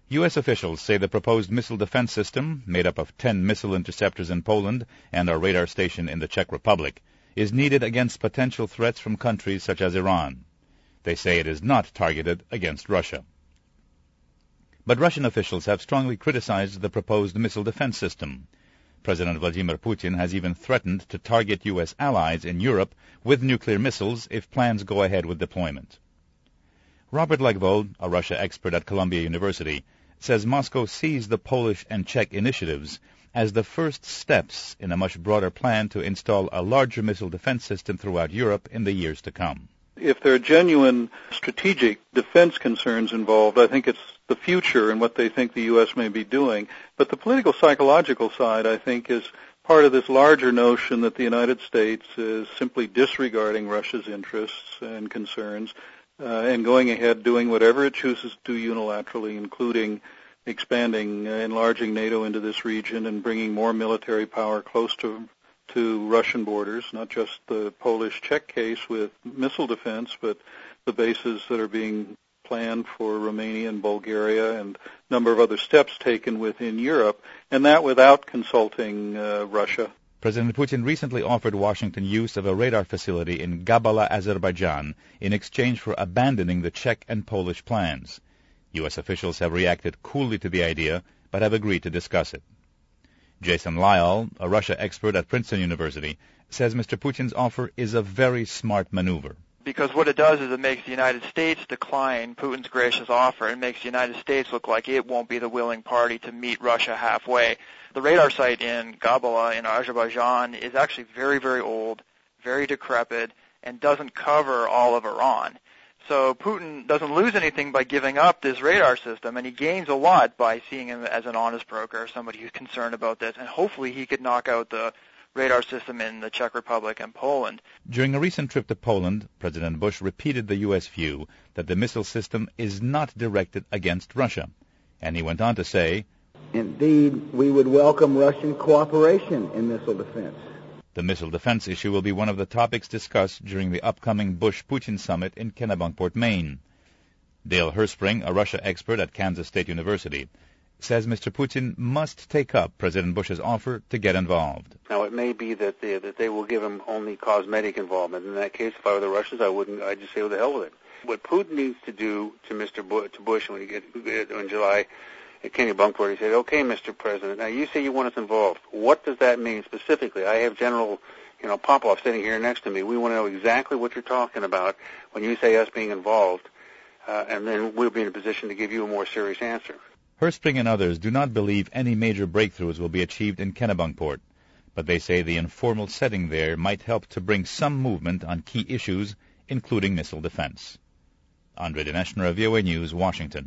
U.S. officials say the proposed missile defense system, made up of 10 missile interceptors in Poland and a radar station in the Czech Republic, is needed against potential threats from countries such as Iran. They say it is not targeted against Russia. But Russian officials have strongly criticized the proposed missile defense system. President Vladimir Putin has even threatened to target U.S. allies in Europe with nuclear missiles if plans go ahead with deployment. Robert Legvold, a Russia expert at Columbia University, says Moscow sees the Polish and Czech initiatives as the first steps in a much broader plan to install a larger missile defense system throughout Europe in the years to come. If there are genuine strategic defense concerns involved, I think it's the future and what they think the U.S. may be doing. But the political psychological side, I think, is part of this larger notion that the United States is simply disregarding Russia's interests and concerns and going ahead doing whatever it chooses to do unilaterally, including expanding, enlarging NATO into this region and bringing more military power close to Russian borders, not just the Polish-Czech case with missile defense, but the bases that are being planned for Romania and Bulgaria and a number of other steps taken within Europe, and that without consulting Russia. President Putin recently offered Washington use of a radar facility in Gabala, Azerbaijan, in exchange for abandoning the Czech and Polish plans. U.S. officials have reacted coolly to the idea, but have agreed to discuss it. Jason Lyall, a Russia expert at Princeton University, says Mr. Putin's offer is a very smart maneuver. Because what it does is it makes the United States decline Putin's gracious offer. It makes the United States look like it won't be the willing party to meet Russia halfway. The radar site in Gabala in Azerbaijan is actually very, very old, very decrepit, and doesn't cover all of Iran. So Putin doesn't lose anything by giving up this radar system, and he gains a lot by seeing him as an honest broker, somebody who's concerned about this, and hopefully he could knock out the radar system in the Czech Republic and Poland. During a recent trip to Poland, President Bush repeated the U.S. view that the missile system is not directed against Russia. And he went on to say, "Indeed, we would welcome Russian cooperation in missile defense." The missile defense issue will be one of the topics discussed during the upcoming Bush-Putin summit in Kennebunkport, Maine. Dale Herspring, a Russia expert at Kansas State University, says Mr. Putin must take up President Bush's offer to get involved. Now, it may be that they will give him only cosmetic involvement. In that case, if I were the Russians, I'd just say, "What the hell with it." What Putin needs to do to Bush when he gets in July at Kennebunkport, he said, "Okay, Mr. President, now you say you want us involved. What does that mean specifically? I have General Popov sitting here next to me. We want to know exactly what you're talking about when you say us being involved, and then we'll be in a position to give you a more serious answer." Herspring and others do not believe any major breakthroughs will be achieved in Kennebunkport, but they say the informal setting there might help to bring some movement on key issues, including missile defense. Andre Dinesh, VOA News, Washington.